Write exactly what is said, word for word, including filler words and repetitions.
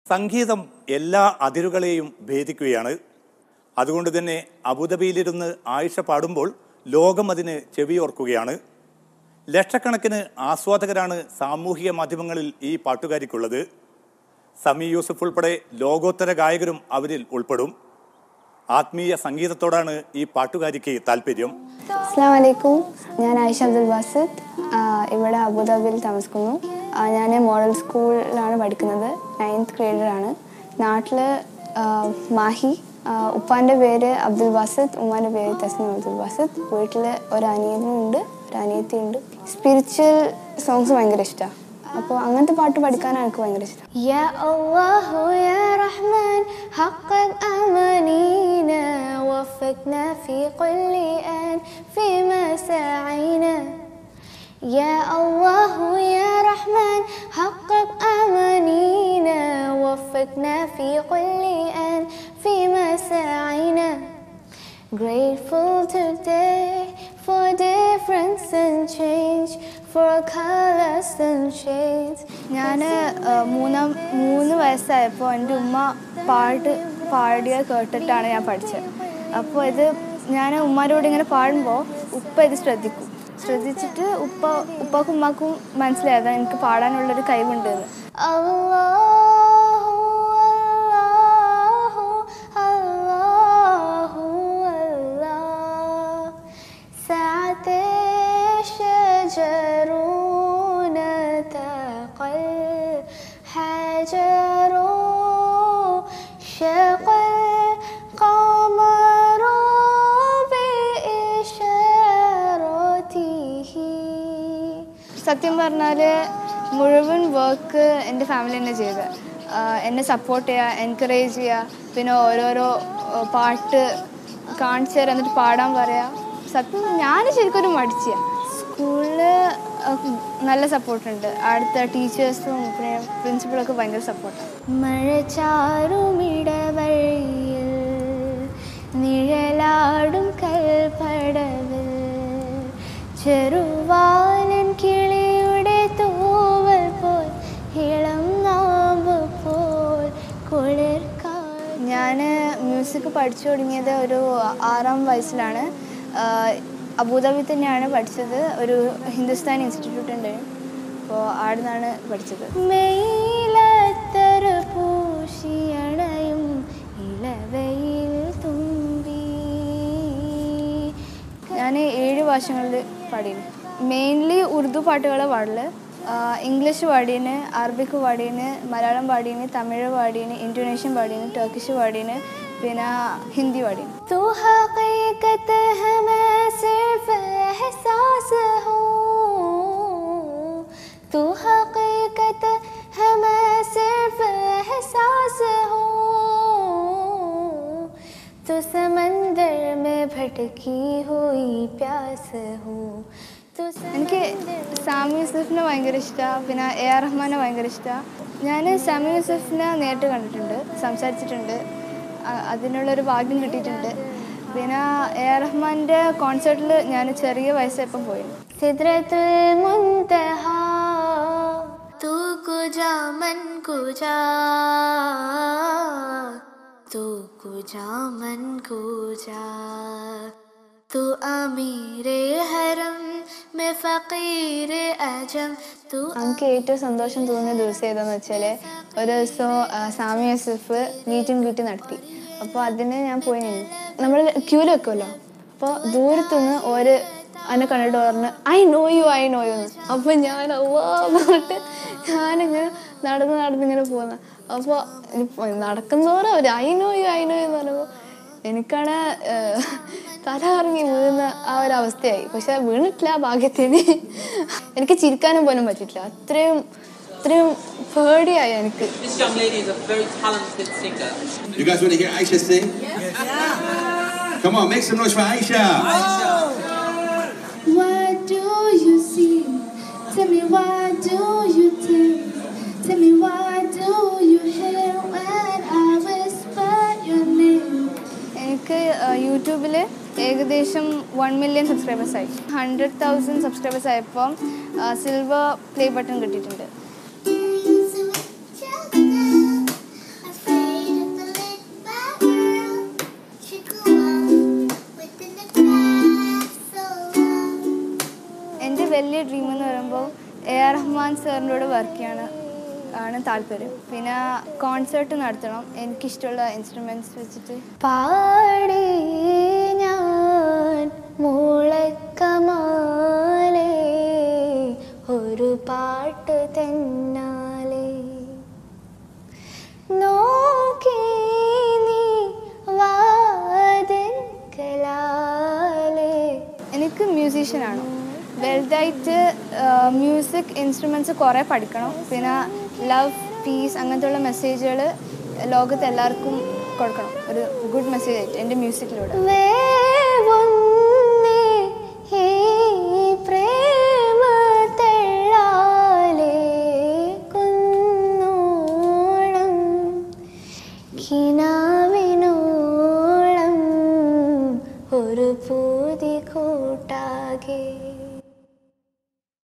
സംഗീതം എല്ലാ അതിരുകളെയും ഭേദിക്കുകയാണ്. അതുകൊണ്ട് തന്നെ അബുദാബിയിലിരുന്ന് ആയിഷ പാടുമ്പോൾ ലോകം അതിന് ചെവിയോർക്കുകയാണ്. ലക്ഷക്കണക്കിന് ആസ്വാദകരാണ് സാമൂഹിക മാധ്യമങ്ങളിൽ ഈ പാട്ടുകാരിക്കുള്ളത്. സമി യൂസഫ് ഉൾപ്പെടെ ലോകോത്തര ഗായകരും അവരിൽ ഉൾപ്പെടും. ആത്മീയ സംഗീതത്തോടാണ് ഈ പാട്ടുകാരിക്ക് താല്പര്യം. അസ്സലാമു അലൈക്കും, ഞാൻ ആയിഷ അബ്ദുൽ ബാസിത്ത്. ഇവിടെ അബുദാബിയിൽ താമസിക്കുന്നു. ഞാൻ മോഡൽ സ്കൂളിലാണ് പഠിക്കുന്നത്. നയൻത്ത് ഗ്രേഡറാണ്. നാട്ടിൽ മാഹി. ഉപ്പാൻ്റെ പേര് അബ്ദുൽ ബാസിത്ത്, ഉമ്മാൻ്റെ പേര് തസ്നീം അബ്ദുൽ ബാസിത്ത്. വീട്ടിൽ ഒരു അനിയനുണ്ട്, ഒരു അനിയത്തിയുണ്ട്. സ്പിരിച്വൽ സോങ്സ് ഭയങ്കര ഇഷ്ടമാണ്. അപ്പോൾ അങ്ങനത്തെ പാട്ട് പഠിക്കാനാണ് എനിക്ക് ഭയങ്കര ഇഷ്ടം. യാ അല്ലാഹു യാ റഹ്മാൻ ഹഖഖ് അമാനീനാ വഫഖ്നാ ഫീ കുല്ലി ആൻ ഫീമാ സഅയ്നാ. യാ അല്ലാഹു യാ റഹ്മാൻ ഹഖഖ് അമാനീനാ വഫഖ്നാ ഫീ കുല്ലി ആൻ ഫീമാ സഅയ്നാ. Grateful today for difference and change, for colors and shades. ഞാൻ മൂന്നാം മൂന്ന് വയസ്സായപ്പോൾ എൻ്റെ ഉമ്മ പാട്ട് പാടിയ കേട്ടിട്ടാണ് ഞാൻ പഠിച്ചത്. അപ്പോൾ ഇത് ഞാൻ ഉമ്മാരോട് ഇങ്ങനെ പാടുമ്പോൾ ഉപ്പ ഇത് ശ്രദ്ധിക്കും. ശ്രദ്ധിച്ചിട്ട് ഉപ്പ ഉപ്പാക്കും ഉമ്മാക്കും മനസ്സിലായതാണ് എനിക്ക് പാടാനുള്ളൊരു കഴിവുണ്ടെന്ന്. സത്യം പറഞ്ഞാൽ മുഴുവൻ വർക്ക് എൻ്റെ ഫാമിലി തന്നെ ചെയ്ത് എന്നെ സപ്പോർട്ട് ചെയ്യുക, എൻകറേജ് ചെയ്യുക, പിന്നെ ഓരോരോ പാട്ട് കാണിച്ചു തരാം, എന്നിട്ട് പാടാൻ പറയാം. സത്യം ഞാൻ ശരിക്കും ഒരു മടിച്ചാണ്. സ്കൂളിൽ നല്ല സപ്പോർട്ടുണ്ട്. അടുത്ത ടീച്ചേഴ്സും പിന്നെ പ്രിൻസിപ്പളൊക്കെ ഭയങ്കര സപ്പോർട്ടാണ്. മഴ ചാറുമിടവഴിയിൽ നിഴലാടും കൽപ്പടവിൽ ചെറുവാലൻ കിളിയുടെ തൂവൽ പോൽ ഇളം നാമ്പ് പോൽ കുളിർക്കാ. ഞാൻ മ്യൂസിക് പഠിച്ചു തുടങ്ങിയത് ഒരു ആറാം വയസ്സിലാണ്. അബുദാബി തന്നെയാണ് പഠിച്ചത്. ഒരു ഹിന്ദുസ്ഥാനി ഇൻസ്റ്റിറ്റ്യൂട്ട് ഉണ്ട്, അപ്പോൾ അവിടെ നിന്നാണ് പഠിച്ചത്. മെയിലത്തറ് പൂശിയണയും ഇളവയിൽ തുമ്പി. ഞാൻ ഏഴ് ഭാഷകളിൽ പാടിയിരുന്നു. മെയിൻലി ഉറുദു പാട്ടുകളാണ് പാടല്. ഇംഗ്ലീഷ് പാടീന്, അറബിക്ക് പാടീന്, മലയാളം പാടീന്, തമിഴ് പാടീന്, ഇന്തോനേഷ്യൻ പാടീന്, ടർക്കിഷ് പാടീന്, പിന്നെ ഹിന്ദി പാടീന്. तो समंदर में भटकी हुई प्यास हूँ. എനിക്ക് സാമി യൂസഫിനെ ഭയങ്കര ഇഷ്ടമാണ്. പിന്നെ എ ആർ റഹ്മാനെ ഭയങ്കര ഇഷ്ടമാണ്. ഞാൻ സാമി യൂസഫിനെ നേരിട്ട് കണ്ടിട്ടുണ്ട്, സംസാരിച്ചിട്ടുണ്ട്, അതിനുള്ളൊരു ഭാഗ്യം കിട്ടിയിട്ടുണ്ട്. പിന്നെ എ ആർ റഹ്മാൻ്റെ കോൺസേർട്ടിൽ ഞാൻ ചെറിയ വയസ്സായപ്പം പോയിരുന്നു. സിദ്റത്തുൽ മുൻതഹ തൂ കുജാ മൻ കുജാ तू कुजा मन कुजा तू अमीरे हरम में फकीरे अजम तू. നമുക്ക് ഏറ്റവും സന്തോഷം തോന്നിയ ദിവസം ഏതാണെന്ന് വെച്ചാൽ ഒരു ദിവസം Sami Yusuf meet and greet നടത്തി. അപ്പോൾ അതിന് ഞാൻ പോയി നിന്നു. നമ്മൾ ക്യൂല് വെക്കുമല്ലോ, അപ്പോൾ ദൂരത്തുനിന്ന് ഒരു എന്നെ കണ്ടിട്ട് പറഞ്ഞ് I know you I know you എന്ന്. അപ്പോൾ ഞാൻ അവ്വാ പറഞ്ഞിട്ട് ഞാനിങ്ങനെ നടന്ന് നടന്നിങ്ങനെ പോകുന്ന. അപ്പോൾ നടക്കുന്നതോടെ ഒരു അയിനോയോ അയിനോയോ എന്ന് പറയുമ്പോൾ എനിക്കാണ് തല കറങ്ങി വീഴുന്ന ആ ഒരു അവസ്ഥയായി. പക്ഷെ വീണിട്ടില്ല ഭാഗ്യത്തിന്. എനിക്ക് ചിരിക്കാനും പോലും പറ്റിയിട്ടില്ല. അത്രയും അത്രയും പേടിയായി എനിക്ക്. Tell me why do you think? Tell me why do you hear when I whisper your name? എനിക്ക് യൂട്യൂബിൽ ഏകദേശം വൺ മില്യൺ സബ്സ്ക്രൈബേഴ്സായി. ഹൺഡ്രഡ് തൗസൻഡ് സബ്സ്ക്രൈബേഴ്സ് ആയപ്പോൾ സിൽവർ പ്ലേ ബട്ടൺ കിട്ടിയിട്ടുണ്ട്. സാറിൻ്റെ കൂടെ വർക്ക് ചെയ്യാണ് ആണ് താല്പര്യം. പിന്നെ കോൺസേർട്ട് നടത്തണം എനിക്കിഷ്ടമുള്ള ഇൻസ്ട്രുമെൻറ്റ്സ് വെച്ചിട്ട്. പാടി ഞാൻ മൂളക്കമാലേ ഒരു പാട്ട് തന്നാലേ നോക്കി നീ വാതിൽക്കലാലേ. എനിക്ക് മ്യൂസീഷ്യനാണ്. വലുതായിട്ട് മ്യൂസിക് ഇൻസ്ട്രുമെൻറ്റ്സ് കുറേ പഠിക്കണം. പിന്നെ ലവ്, പീസ് അങ്ങനത്തെയുള്ള മെസ്സേജുകൾ ലോകത്ത് എല്ലാവർക്കും കൊടുക്കണം. ഒരു ഗുഡ് മെസ്സേജ് ആയിട്ട് എൻ്റെ മ്യൂസിക്കിലൂടെ. ഒരു പൂതി കൂട്ടാകെ